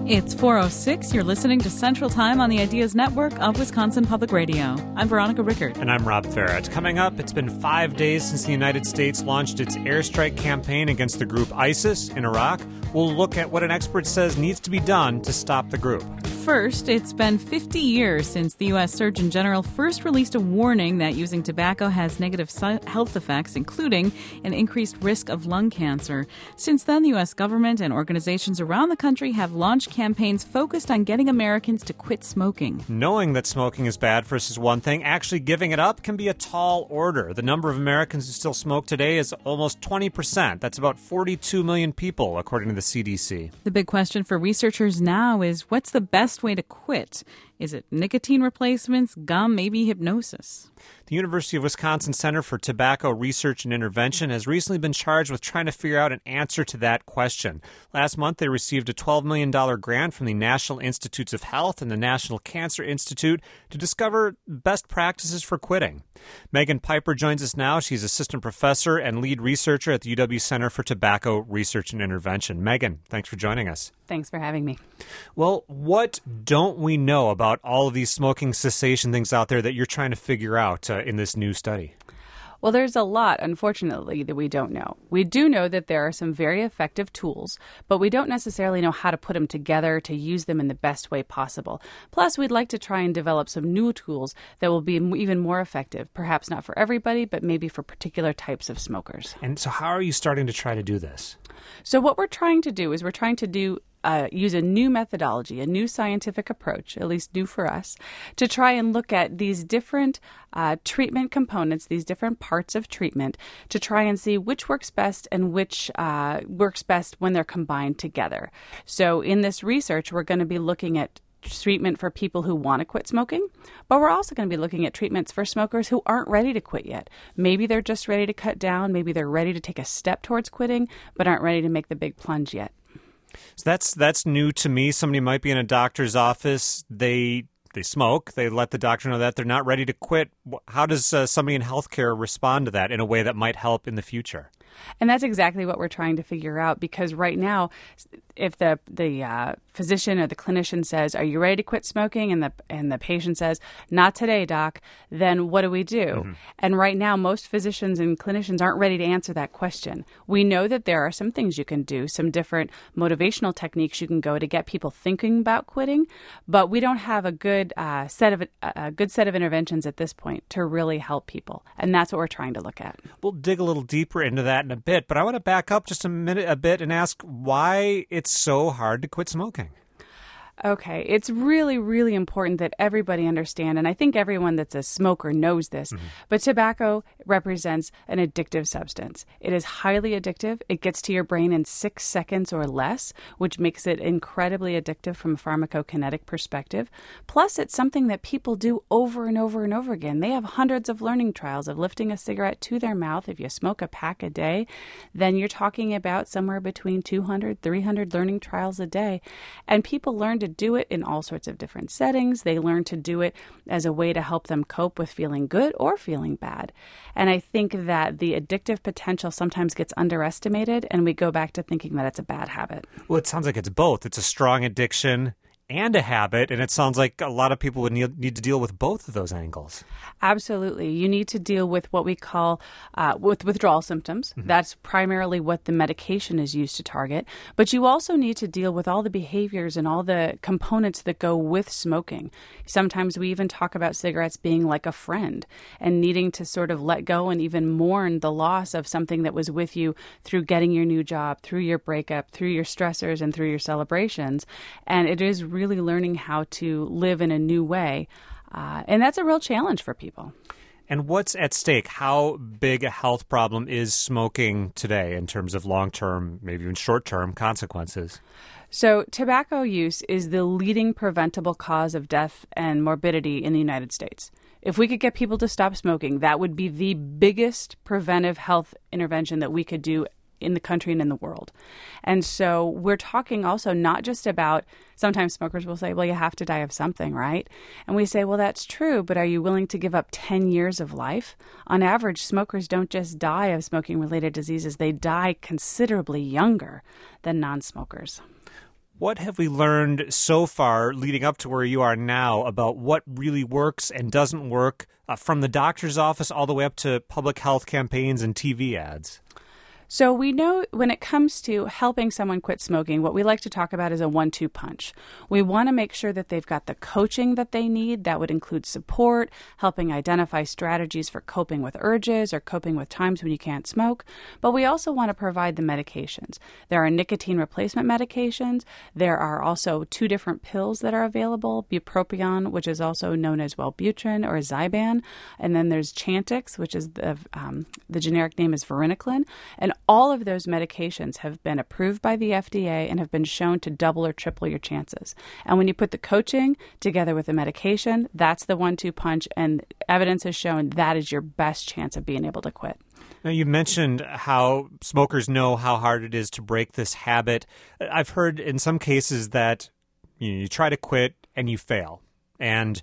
It's 4:06. You're listening to Central Time on the Ideas Network of Wisconsin Public Radio. I'm Veronica Rickert. And I'm Rob Farrett. Coming up, it's been 5 days since the United States launched its airstrike campaign against the group ISIS in Iraq. We'll look at what an expert says needs to be done to stop the group. First, it's been 50 years since the U.S. Surgeon General first released a warning that using tobacco has negative health effects, including an increased risk of lung cancer. Since then, the U.S. government and organizations around the country have launched campaigns focused on getting Americans to quit smoking. Knowing that smoking is bad for us is one thing. Actually giving it up can be a tall order. The number of Americans who still smoke today is almost 20%. That's about 42 million people, according to the CDC. The big question for researchers now is, what's the best way to quit? Is it nicotine replacements, gum, maybe hypnosis? The University of Wisconsin Center for Tobacco Research and Intervention has recently been charged with trying to figure out an answer to that question. Last month, they received a $12 million grant from the National Institutes of Health and the National Cancer Institute to discover best practices for quitting. Megan Piper joins us now. She's assistant professor and lead researcher at the UW Center for Tobacco Research and Intervention. Megan, thanks for joining us. Thanks for having me. Well, what don't we know about all of these smoking cessation things out there that you're trying to figure out in this new study? Well, there's a lot, unfortunately, that we don't know. We do know that there are some very effective tools, but we don't necessarily know how to put them together to use them in the best way possible. Plus, we'd like to try and develop some new tools that will be even more effective, perhaps not for everybody, but maybe for particular types of smokers. And so how are you starting to try to do this? So what we're trying to do is use a new methodology, a new scientific approach, at least new for us, to try and look at these different treatment components, these different parts of treatment, to try and see which works best and which works best when they're combined together. So in this research, we're going to be looking at treatment for people who want to quit smoking, but we're also going to be looking at treatments for smokers who aren't ready to quit yet. Maybe they're just ready to cut down, maybe they're ready to take a step towards quitting, but aren't ready to make the big plunge yet. So that's new to me. Somebody might be in a doctor's office, they smoke, they let the doctor know that they're not ready to quit. How does somebody in healthcare respond to that in a way that might help in the future? And that's exactly what we're trying to figure out, because right now, if the physician or the clinician says, "Are you ready to quit smoking?" and the patient says, "Not today, doc," then what do we do? Mm-hmm. And right now, most physicians and clinicians aren't ready to answer that question. We know that there are some things you can do, some different motivational techniques you can go to get people thinking about quitting, but we don't have a good set of interventions at this point to really help people, and that's what we're trying to look at. We'll dig a little deeper into that in a bit, but I want to back up just a bit and ask why it's so hard to quit smoking. Okay, it's really, really important that everybody understand, and I think everyone that's a smoker knows this, but tobacco represents an addictive substance. It is highly addictive. It gets to your brain in 6 seconds or less, which makes it incredibly addictive from a pharmacokinetic perspective. Plus, it's something that people do over and over and over again. They have hundreds of learning trials of lifting a cigarette to their mouth. If you smoke a pack a day, then you're talking about somewhere between 200, 300 learning trials a day, and people learn to do it in all sorts of different settings. They learn to do it as a way to help them cope with feeling good or feeling bad. And I think that the addictive potential sometimes gets underestimated, and we go back to thinking that it's a bad habit. Well, it sounds like it's both. It's a strong addiction and a habit, and it sounds like a lot of people would need to deal with both of those angles. Absolutely. You need to deal with what we call with withdrawal symptoms. Mm-hmm. That's primarily what the medication is used to target. But you also need to deal with all the behaviors and all the components that go with smoking. Sometimes we even talk about cigarettes being like a friend and needing to sort of let go and even mourn the loss of something that was with you through getting your new job, through your breakup, through your stressors, and through your celebrations. And it is really learning how to live in a new way. And that's a real challenge for people. And what's at stake? How big a health problem is smoking today in terms of long-term, maybe even short-term consequences? So tobacco use is the leading preventable cause of death and morbidity in the United States. If we could get people to stop smoking, that would be the biggest preventive health intervention that we could do in the country and in the world. And so we're talking also not just about, sometimes smokers will say, well, you have to die of something, right? And we say, well, that's true, but are you willing to give up 10 years of life? On average, smokers don't just die of smoking-related diseases, they die considerably younger than non-smokers. What have we learned so far leading up to where you are now about what really works and doesn't work from the doctor's office all the way up to public health campaigns and TV ads? So we know when it comes to helping someone quit smoking, what we like to talk about is a 1-2 punch. We want to make sure that they've got the coaching that they need. That would include support, helping identify strategies for coping with urges or coping with times when you can't smoke. But we also want to provide the medications. There are nicotine replacement medications. There are also 2 different pills that are available, bupropion, which is also known as Wellbutrin or Zyban. And then there's Chantix, which is the generic name is varenicline. And all of those medications have been approved by the FDA and have been shown to double or triple your chances. And when you put the coaching together with the medication, that's the 1-2 punch, and evidence has shown that is your best chance of being able to quit. Now, you mentioned how smokers know how hard it is to break this habit. I've heard in some cases that you try to quit and you fail, and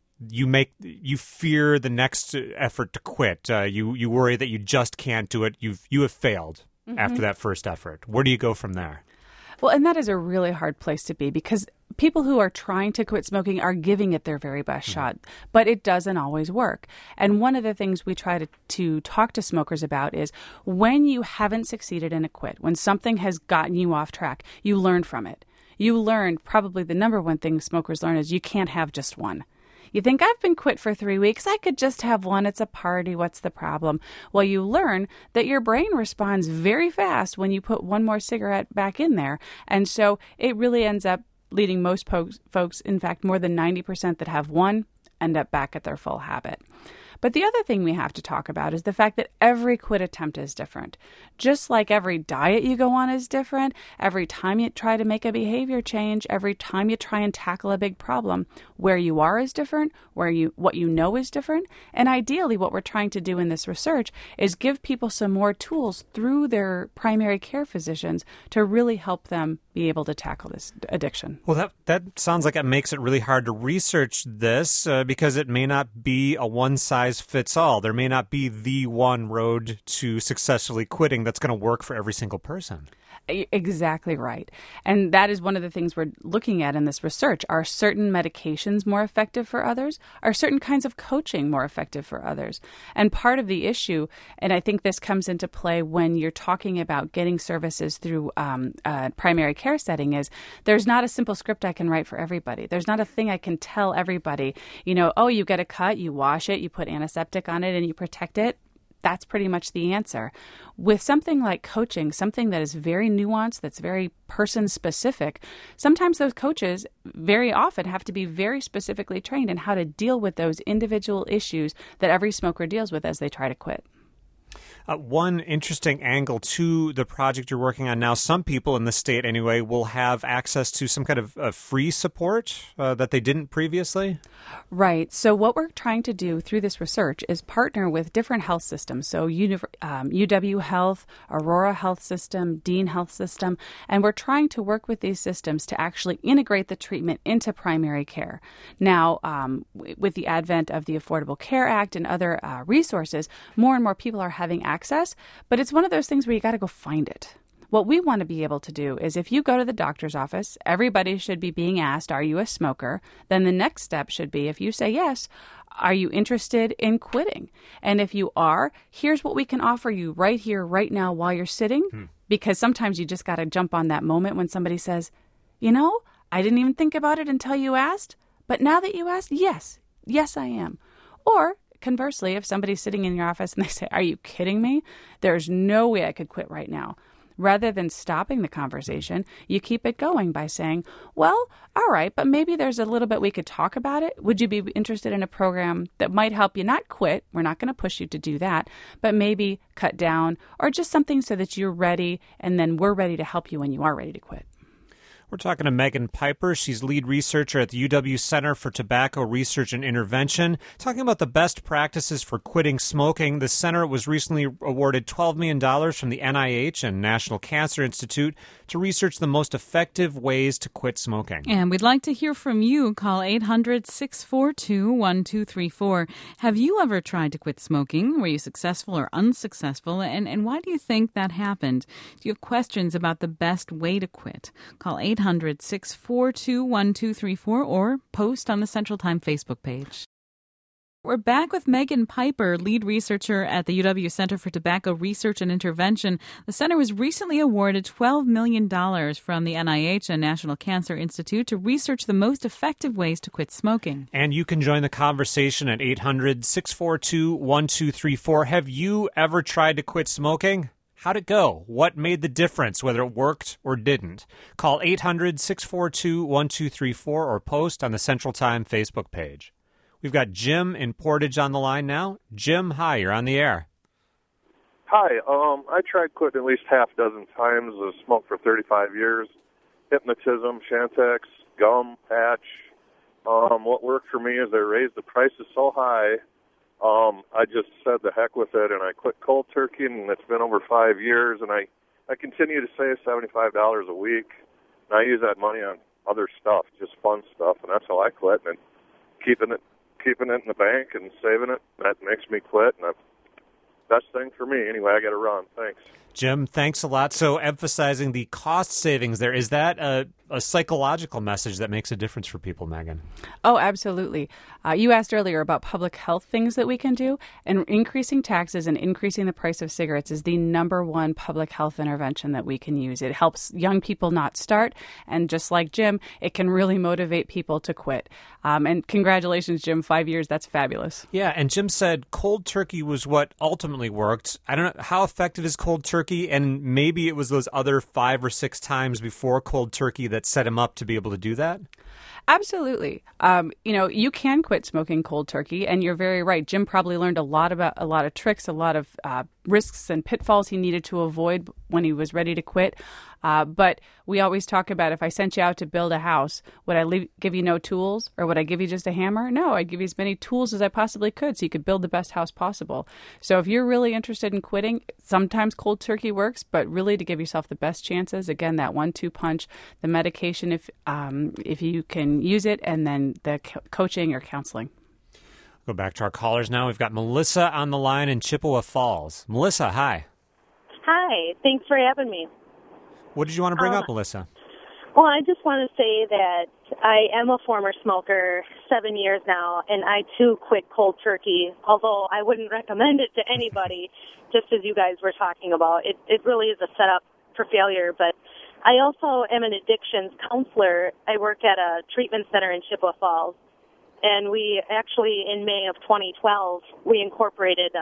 you fear the next effort to quit. You worry that you just can't do it. You have failed after that first effort. Where do you go from there? Well, and that is a really hard place to be because people who are trying to quit smoking are giving it their very best shot, but it doesn't always work. And one of the things we try to talk to smokers about is when you haven't succeeded in a quit, when something has gotten you off track, you learn from it. You learn probably the number one thing smokers learn is you can't have just one. You think, I've been quit for 3 weeks. I could just have one. It's a party. What's the problem? Well, you learn that your brain responds very fast when you put one more cigarette back in there. And so it really ends up leading most folks, in fact, more than 90% that have one, end up back at their full habit. But the other thing we have to talk about is the fact that every quit attempt is different. Just like every diet you go on is different, every time you try to make a behavior change, every time you try and tackle a big problem, where you are is different, what you know is different. And ideally, what we're trying to do in this research is give people some more tools through their primary care physicians to really help them be able to tackle this addiction. Well, that sounds like it makes it really hard to research this because it may not be a one-size-fits-all. There may not be the one road to successfully quitting that's going to work for every single person. Exactly right. And that is one of the things we're looking at in this research. Are certain medications more effective for others? Are certain kinds of coaching more effective for others? And part of the issue, and I think this comes into play when you're talking about getting services through a primary care setting, is there's not a simple script I can write for everybody. There's not a thing I can tell everybody, oh, you get a cut, you wash it, you put antiseptic on it, and you protect it. That's pretty much the answer. With something like coaching, something that is very nuanced, that's very person-specific, sometimes those coaches very often have to be very specifically trained in how to deal with those individual issues that every smoker deals with as they try to quit. One interesting angle to the project you're working on now, some people in the state anyway will have access to some kind of free support that they didn't previously? Right. So what we're trying to do through this research is partner with different health systems. So UW Health, Aurora Health System, Dean Health System, and we're trying to work with these systems to actually integrate the treatment into primary care. Now, with the advent of the Affordable Care Act and other resources, more and more people are having access, but it's one of those things where you got to go find it. What we want to be able to do is if you go to the doctor's office, everybody should be being asked, are you a smoker? Then the next step should be, if you say yes, are you interested in quitting? And if you are, here's what we can offer you right here, right now, while you're sitting. Because sometimes you just got to jump on that moment when somebody says, I didn't even think about it until you asked. But now that you asked, yes, I am. Or conversely, if somebody's sitting in your office and they say, are you kidding me? There's no way I could quit right now. Rather than stopping the conversation, you keep it going by saying, well, all right, but maybe there's a little bit we could talk about it. Would you be interested in a program that might help you not quit? We're not going to push you to do that, but maybe cut down or just something so that you're ready, and then we're ready to help you when you are ready to quit. We're talking to Megan Piper. She's lead researcher at the UW Center for Tobacco Research and Intervention, talking about the best practices for quitting smoking. The center was recently awarded $12 million from the NIH and National Cancer Institute to research the most effective ways to quit smoking. And we'd like to hear from you. Call 800-642-1234. Have you ever tried to quit smoking? Were you successful or unsuccessful? And why do you think that happened? Do you have questions about the best way to quit? Call 800 800-642-1234 or post on the Central Time Facebook page. We're back with Megan Piper, lead researcher at the UW Center for Tobacco Research and Intervention. The center was recently awarded $12 million from the NIH and National Cancer Institute to research the most effective ways to quit smoking. And you can join the conversation at 800-642-1234. Have you ever tried to quit smoking? How'd it go? What made the difference, whether it worked or didn't? Call 800-642-1234 or post on the Central Time Facebook page. We've got Jim in Portage on the line now. Jim, hi, you're on the air. Hi, I tried quitting at least half a dozen times. I smoked for 35 years. Hypnotism, Chantix, gum, patch. What worked for me is they raised the prices so high, I just said the heck with it, and I quit cold turkey, and it's been over 5 years, and I continue to save $75 a week, and I use that money on other stuff, just fun stuff, and that's how I quit, and keeping it in the bank and saving it, that makes me quit, and that's the best thing for me. Anyway, I got to run. Thanks. Jim, thanks a lot. So emphasizing the cost savings there, is that a psychological message that makes a difference for people, Megan? Oh, absolutely. You asked earlier about public health things that we can do, and increasing taxes and increasing the price of cigarettes is the number one public health intervention that we can use. It helps young people not start, and just like Jim, it can really motivate people to quit. And congratulations, Jim, 5 years, that's fabulous. Yeah, and Jim said cold turkey was what ultimately worked. I don't know, how effective is cold turkey? And maybe it was those other 5 or 6 times before cold turkey that set him up to be able to do that? Absolutely. You can quit smoking cold turkey, and you're very right. Jim probably learned a lot of tricks, a lot of risks and pitfalls he needed to avoid when he was ready to quit. But we always talk about, if I sent you out to build a house, would I give you no tools, or would I give you just a hammer? No, I'd give you as many tools as I possibly could so you could build the best house possible. So if you're really interested in quitting, sometimes cold turkey works, but really to give yourself the best chances, again, that 1-2 punch, the medication if you can use it, and then the coaching or counseling. Go back to our callers now. We've got Melissa on the line in Chippewa Falls. Melissa, hi. Hi, thanks for having me. What did you want to bring up, Melissa? Well, I just want to say that I am a former smoker, 7 years now, and I too quit cold turkey, although I wouldn't recommend it to anybody, just as you guys were talking about. It really is a setup for failure, but I also am an addictions counselor. I work at a treatment center in Chippewa Falls, and we actually, in May of 2012, we incorporated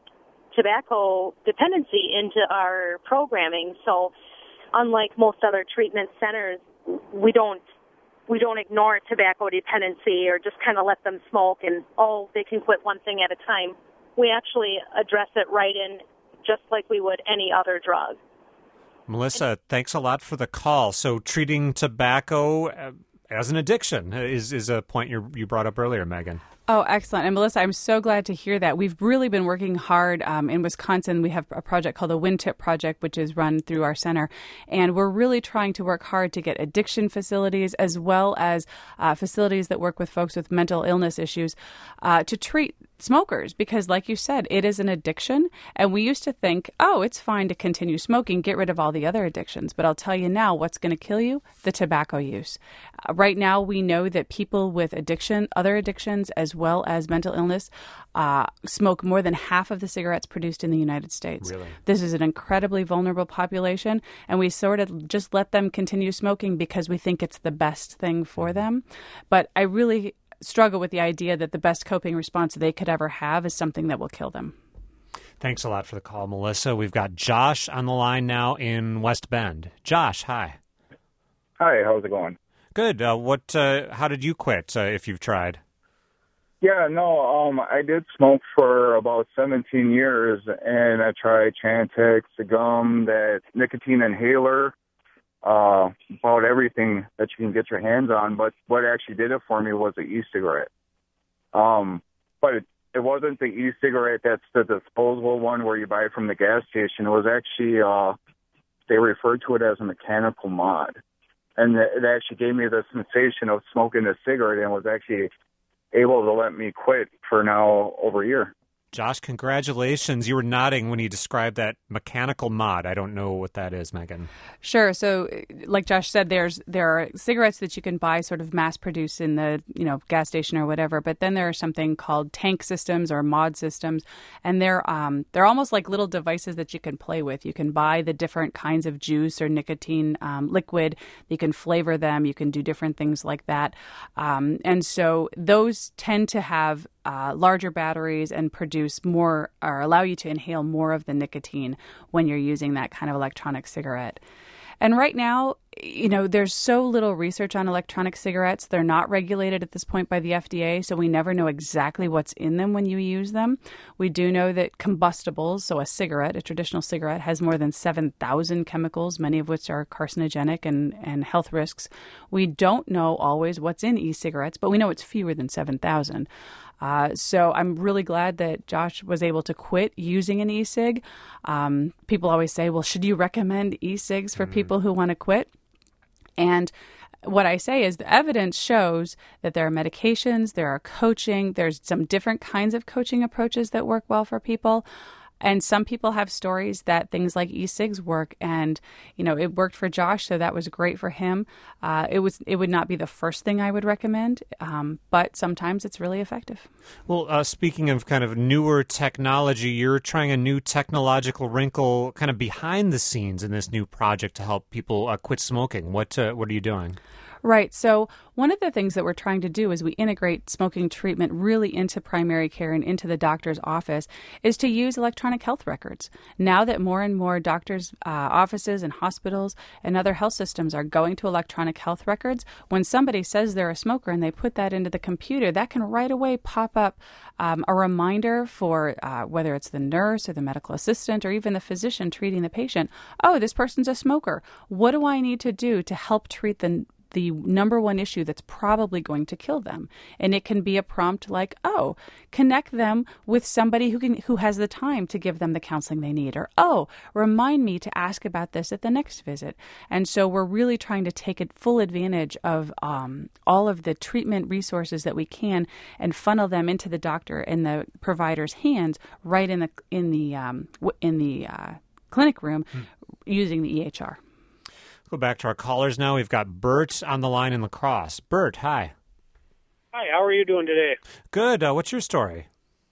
tobacco dependency into our programming. So unlike most other treatment centers, we don't ignore tobacco dependency or just kind of let them smoke and, they can quit one thing at a time. We actually address it right in, just like we would any other drug. Melissa, thanks a lot for the call. So treating tobacco as an addiction is a point you brought up earlier, Megan. Oh, excellent. And Melissa, I'm so glad to hear that. We've really been working hard in Wisconsin. We have a project called the WinTip Project, which is run through our center. And we're really trying to work hard to get addiction facilities as well as facilities that work with folks with mental illness issues to treat smokers, because like you said, it is an addiction. And we used to think, it's fine to continue smoking, get rid of all the other addictions. But I'll tell you now, what's going to kill you? The tobacco use. Right now, we know that people with other addictions, as well as mental illness, smoke more than half of the cigarettes produced in the United States. Really? This is an incredibly vulnerable population, and we sort of just let them continue smoking because we think it's the best thing for them. But I really struggle with the idea that the best coping response they could ever have is something that will kill them. Thanks a lot for the call, Melissa. We've got Josh on the line now in West Bend. Josh, hi. Hi, how's it going? Good. How did you quit, if you've tried? Yeah, no, I did smoke for about 17 years, and I tried Chantix, the gum, that nicotine inhaler, about everything that you can get your hands on. But what actually did it for me was the e-cigarette. But it wasn't the e-cigarette that's the disposable one where you buy from the gas station. It was actually, they referred to it as a mechanical mod. And it actually gave me the sensation of smoking a cigarette and was actually able to let me quit for now over a year. Josh, congratulations. You were nodding when you described that mechanical mod. I don't know what that is, Megan. Sure. So, like Josh said, there are cigarettes that you can buy sort of mass-produced in the gas station or whatever. But then there are something called tank systems or mod systems, and they're almost like little devices that you can play with. You can buy the different kinds of juice or nicotine liquid. You can flavor them. You can do different things like that. And so those tend to have larger batteries and produce more or allow you to inhale more of the nicotine when you're using that kind of electronic cigarette. And right now, there's so little research on electronic cigarettes. They're not regulated at this point by the FDA, so we never know exactly what's in them when you use them. We do know that combustibles, so a traditional cigarette, has more than 7,000 chemicals, many of which are carcinogenic and health risks. We don't know always what's in e-cigarettes, but we know it's fewer than 7,000. So I'm really glad that Josh was able to quit using an e-cig. People always say, well, should you recommend e-cigs for people who want to quit? And what I say is the evidence shows that there are medications, there are coaching, there's some different kinds of coaching approaches that work well for people. And some people have stories that things like e-cigs work, and it worked for Josh, so that was great for him. It would not be the first thing I would recommend, but sometimes it's really effective. Well, speaking of kind of newer technology, you're trying a new technological wrinkle kind of behind the scenes in this new project to help people quit smoking. What are you doing? Right. So one of the things that we're trying to do as we integrate smoking treatment really into primary care and into the doctor's office is to use electronic health records. Now that more and more doctors' offices and hospitals and other health systems are going to electronic health records, when somebody says they're a smoker and they put that into the computer, that can right away pop up a reminder for whether it's the nurse or the medical assistant or even the physician treating the patient. Oh, this person's a smoker. What do I need to do to help treat the number one issue that's probably going to kill them? And it can be a prompt like, oh, connect them with somebody who has the time to give them the counseling they need, or oh, remind me to ask about this at the next visit. And so we're really trying to take full advantage of all of the treatment resources that we can and funnel them into the doctor and the provider's hands right in the clinic room using the EHR. Go back to our callers now. We've got Bert on the line in La Crosse. Bert, hi. Hi, how are you doing today? Good. What's your story?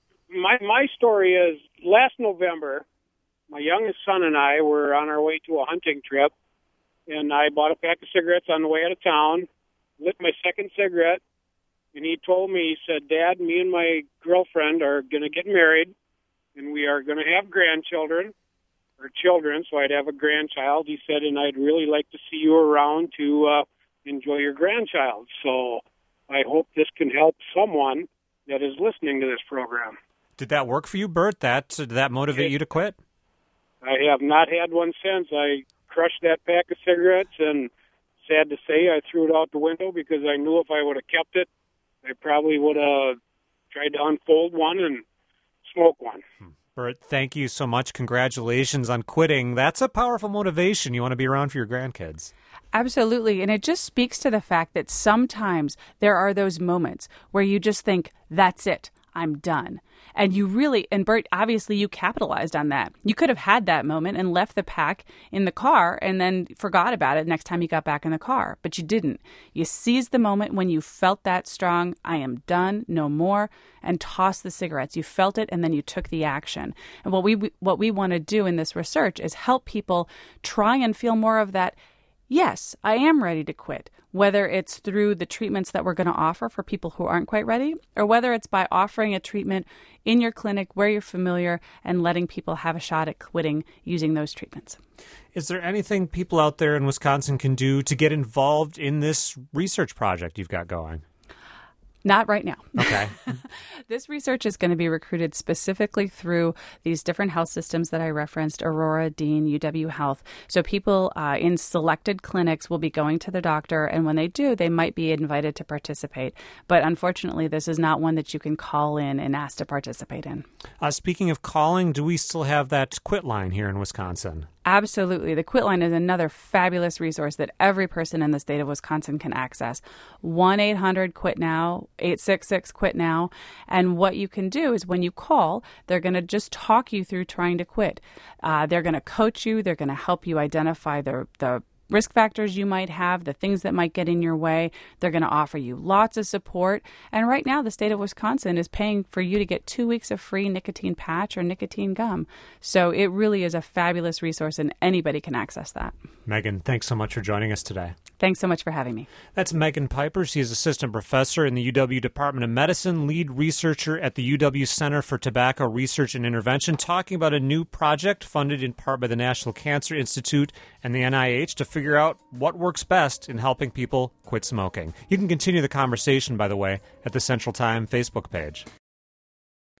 My story is last November, my youngest son and I were on our way to a hunting trip, and I bought a pack of cigarettes on the way out of town, lit my second cigarette, and he told me, he said, Dad, me and my girlfriend are going to get married, and we are going to have grandchildren. Or children, so I'd have a grandchild. He said, and I'd really like to see you around to enjoy your grandchild. So I hope this can help someone that is listening to this program. Did that work for you, Bert? Did that motivate you to quit? I have not had one since. I crushed that pack of cigarettes, and sad to say, I threw it out the window because I knew if I would have kept it, I probably would have tried to unfold one and smoke one. Bert, thank you so much. Congratulations on quitting. That's a powerful motivation. You want to be around for your grandkids. Absolutely. And it just speaks to the fact that sometimes there are those moments where you just think, that's it. I'm done. And Bert, obviously you capitalized on that. You could have had that moment and left the pack in the car and then forgot about it next time you got back in the car. But you didn't. You seized the moment when you felt that strong, I am done, no more, and tossed the cigarettes. You felt it and then you took the action. And what we want to do in this research is help people try and feel more of that, yes, I am ready to quit, whether it's through the treatments that we're going to offer for people who aren't quite ready, or whether it's by offering a treatment in your clinic where you're familiar and letting people have a shot at quitting using those treatments. Is there anything people out there in Wisconsin can do to get involved in this research project you've got going? Not right now. Okay. This research is going to be recruited specifically through these different health systems that I referenced, Aurora, Dean, UW Health. So people in selected clinics will be going to the doctor, and when they do, they might be invited to participate. But unfortunately, this is not one that you can call in and ask to participate in. Speaking of calling, do we still have that quit line here in Wisconsin? Absolutely. The Quit line is another fabulous resource that every person in the state of Wisconsin can access. 1-800-QUIT-NOW, 866-QUIT-NOW. And what you can do is when you call, they're going to just talk you through trying to quit. They're going to coach you. They're going to help you identify the risk factors you might have, the things that might get in your way. They're going to offer you lots of support. And right now, the state of Wisconsin is paying for you to get 2 weeks of free nicotine patch or nicotine gum. So it really is a fabulous resource, and anybody can access that. Megan, thanks so much for joining us today. Thanks so much for having me. That's Megan Piper. She is assistant professor in the UW Department of Medicine, lead researcher at the UW Center for Tobacco Research and Intervention, talking about a new project funded in part by the National Cancer Institute and the NIH to figure out what works best in helping people quit smoking. You can continue the conversation, by the way, at the Central Time Facebook page.